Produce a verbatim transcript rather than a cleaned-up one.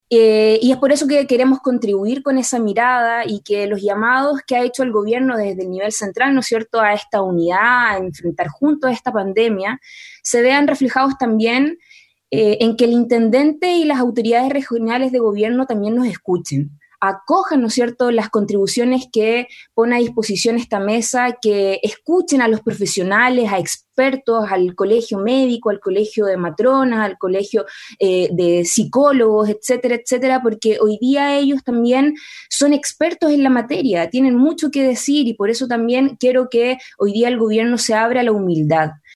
Eh, y es por eso que queremos contribuir con esa mirada y que los llamados que ha hecho el gobierno desde el nivel central, ¿no es cierto?, a esta unidad, a enfrentar juntos esta pandemia, se vean reflejados también eh, en que el intendente y las autoridades regionales de gobierno también nos escuchen, acojan, ¿no es cierto?, las contribuciones que pone a disposición esta mesa, que escuchen a los profesionales, a expertos, al colegio médico, al colegio de matronas, al colegio eh, de psicólogos, etcétera, etcétera, porque hoy día ellos también son expertos en la materia, tienen mucho que decir y por eso también quiero que hoy día el gobierno se abra a la humildad.